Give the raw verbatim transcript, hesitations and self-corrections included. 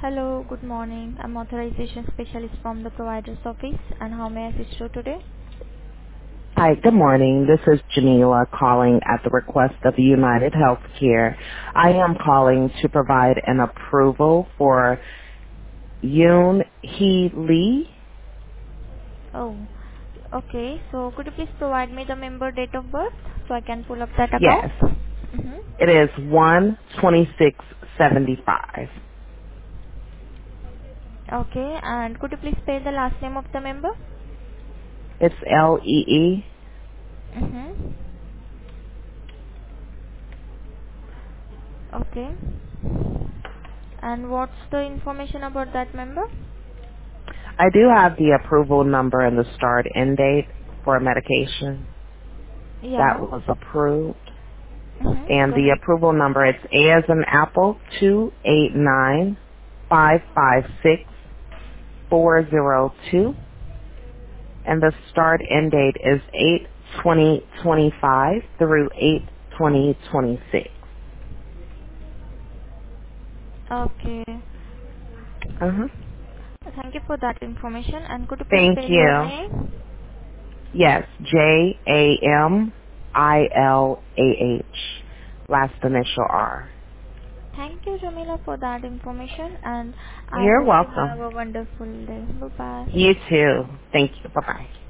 Hello, good morning. I'm authorization specialist from the provider's office, and how may I assist you today? Hi, good morning. This is Jamila calling at the request of United Healthcare. I am calling to provide an approval for Yoon Hee Lee. Oh, okay. So could you please provide me the member date of birth so I can pull up that account? Yes, Mm-hmm. it is one twenty-six seventy-five. Okay, and could you please spell the last name of the member? It's L E E. Mm-hmm. Okay. And what's the information about that member? I do have the approval number and the start end date for a medication that Yeah. was approved. Mm-hmm. And Go the ahead. approval number, it's A as in Apple, two eight nine five five six four zero two. And the start end date is eight twenty twenty-five through eight twenty twenty-six. Okay. Uh-huh. Thank you for that information. And could you please Thank spell your you. name? Yes, J A M I L A H. Last initial R. Thank you, Jamila, for that information, and I You're hope you have welcome. a wonderful day. Bye-bye. You too. Thank you. Bye-bye.